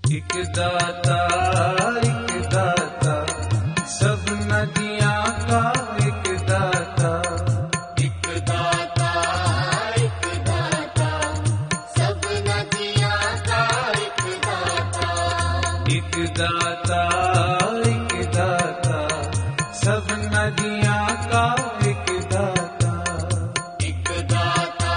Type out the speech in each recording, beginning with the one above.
एक दाता सब नदियां का एक दाता। एक दाता सब नदियां का एक दाता। एक दाता सब नदियां का एक दाता। एक दाता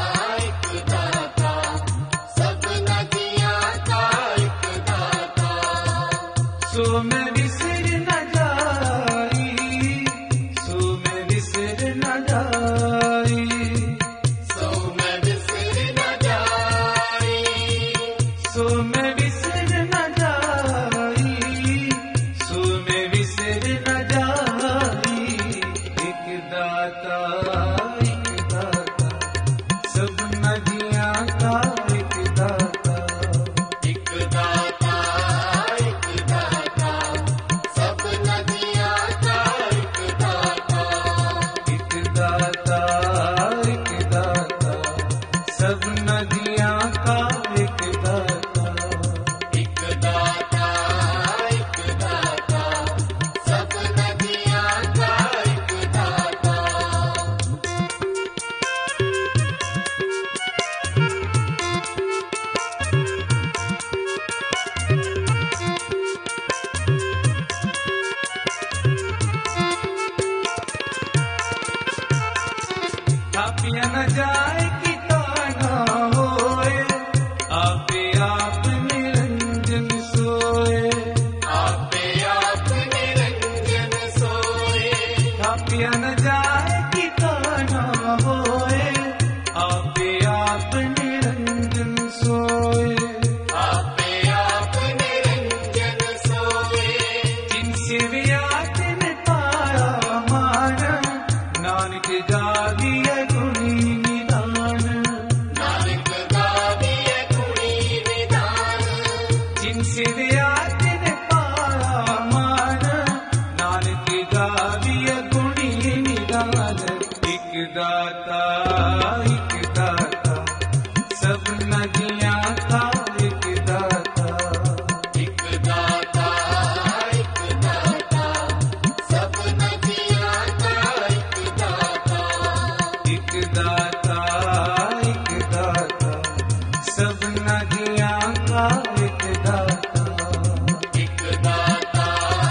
सब नदियां का एक दाता। सो मैं विसर न जाई, सो मैं विसर न जाई, सो मैं विसर न जाई, सो मैं विसर न जाई, सो मैं विसर न जाई। एक दाता सब नदियां का एक दाता। एक दाता सब नदियां का एक दाता। एक दाता सब नदियां का एक दाता। एक दाता सब नदियां का एक दाता। थापिया न जाए कि ताना होए, आपे आप निरंजन सोए। आपे आप निरंजन सोए। थापिया न जाए कि ताना होए, आपे आप निरंजन सोए। आपे आप निरंजन सोए। जिनसे व्यात ने पाया मान, नानक गाविय गुणी निदान। नानक गाविय गुणी निदान। जिनसे व्यात ने पाया मान, नानक गाविय गुणी निदान। एक दाता सब नदियां का एक दाता। एक दाता सब नदियां का एक दाता। एक दाता सब नदियां का एक दाता। एक दाता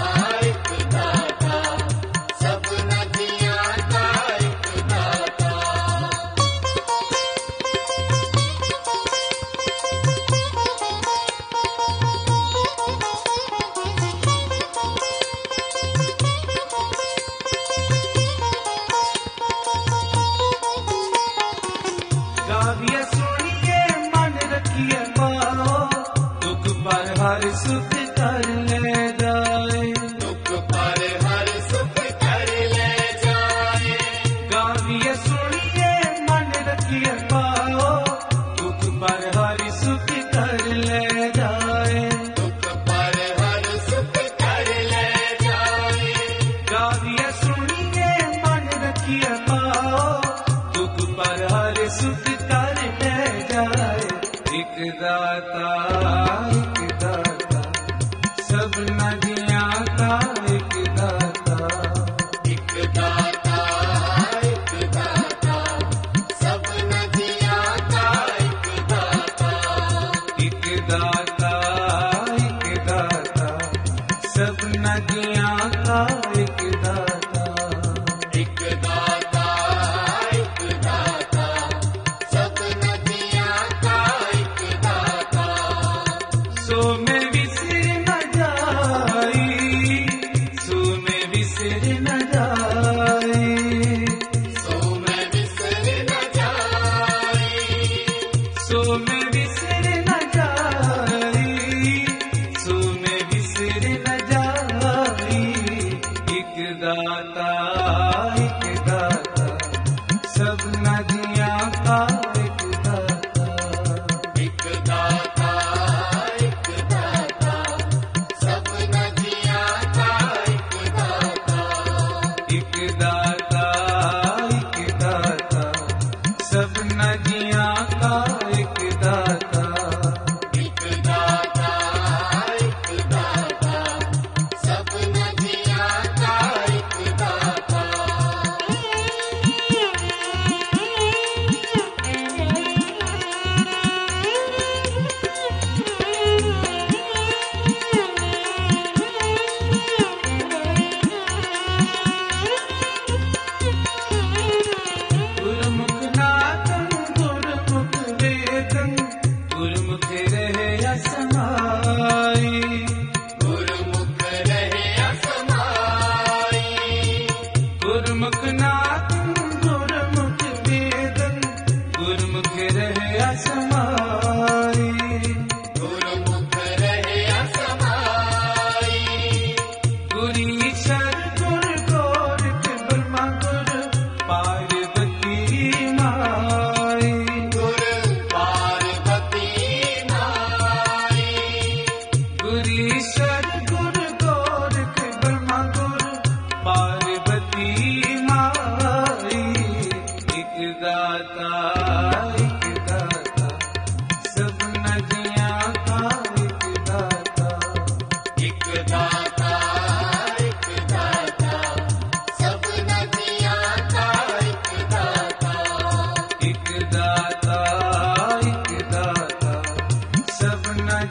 सब नदियां का एक दाता। गाविए सुनिए मन रखिए पाओ, दुख पर हर सुख कर ले जाए। दुख पर हर सुख कर ले जाए। गाविए सुनिए मन रखिए पाओ, दुख पर हर सुख कर ले जाए। दुख पर हर सुख कर ले जाए। गाविए सुनिए मन रखिए पाओ, दुख पर हर सुख कर ले जाए। एक दाता सब नदियां का एक दाता। एक दाता सब नदियां का एक दाता। एक दाता सब नदियां का एक दाता। एक दाता सब नदियां का एक दाता। सो मैं विसर न जाई, सो मैं विसर न जाई, सो मैं विसर न जाई, सो मैं विसर न जाई, सो मैं विसर न जाई। एक दाता सब नदियां का एक दाता। एक दाता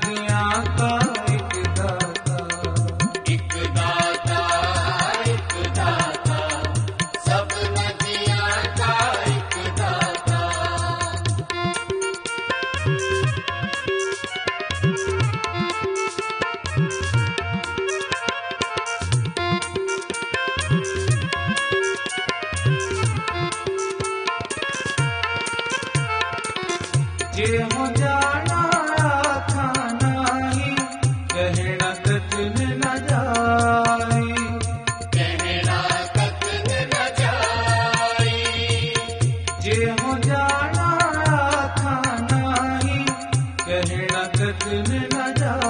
नदियां का एक दाता, एक दाता, एक दाता, सब नदियां का एक दाता। जे हो जाना था नाही, कहना कतन न जाई, कहना कतन न जाई, जे हो जाना था नाही, कहना कतन न जाई।